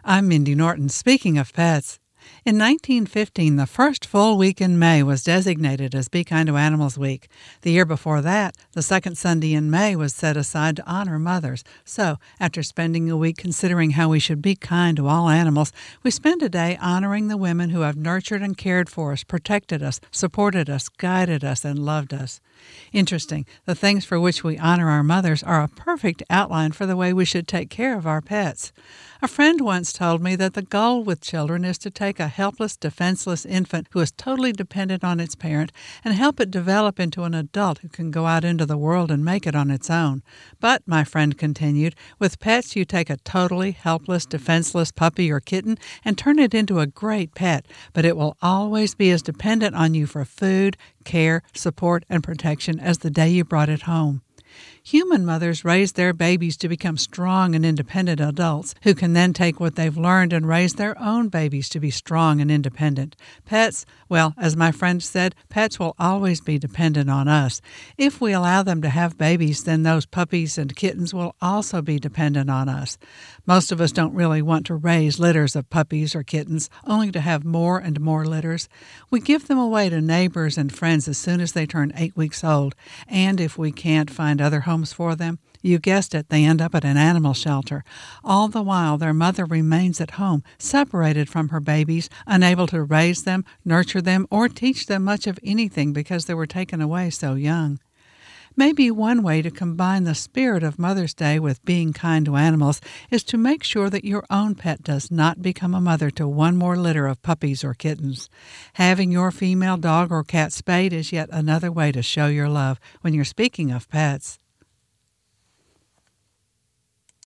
I'm Mindy Norton. Speaking of pets, in 1915, the first full week in May was designated as Be Kind to Animals Week. The year before that, the second Sunday in May was set aside to honor mothers. So, after spending a week considering how we should be kind to all animals, we spend a day honoring the women who have nurtured and cared for us, protected us, supported us, guided us, and loved us. Interesting, the things for which we honor our mothers are a perfect outline for the way we should take care of our pets. A friend once told me that the goal with children is to take a helpless, defenseless infant who is totally dependent on its parent and help it develop into an adult who can go out into the world and make it on its own. But, my friend continued, with pets you take a totally helpless, defenseless puppy or kitten and turn it into a great pet, but it will always be as dependent on you for food, care, support, and protection as the day you brought it home. Human mothers raise their babies to become strong and independent adults who can then take what they've learned and raise their own babies to be strong and independent. Pets, well, as my friend said, pets will always be dependent on us. If we allow them to have babies, then those puppies and kittens will also be dependent on us. Most of us don't really want to raise litters of puppies or kittens, only to have more and more litters. We give them away to neighbors and friends as soon as they turn 8 weeks old, and if we can't find other homes for them, you guessed it, they end up at an animal shelter. All the while, their mother remains at home, separated from her babies, unable to raise them, nurture them, or teach them much of anything because they were taken away so young. Maybe one way to combine the spirit of Mother's Day with being kind to animals is to make sure that your own pet does not become a mother to one more litter of puppies or kittens. Having your female dog or cat spayed is yet another way to show your love when you're speaking of pets.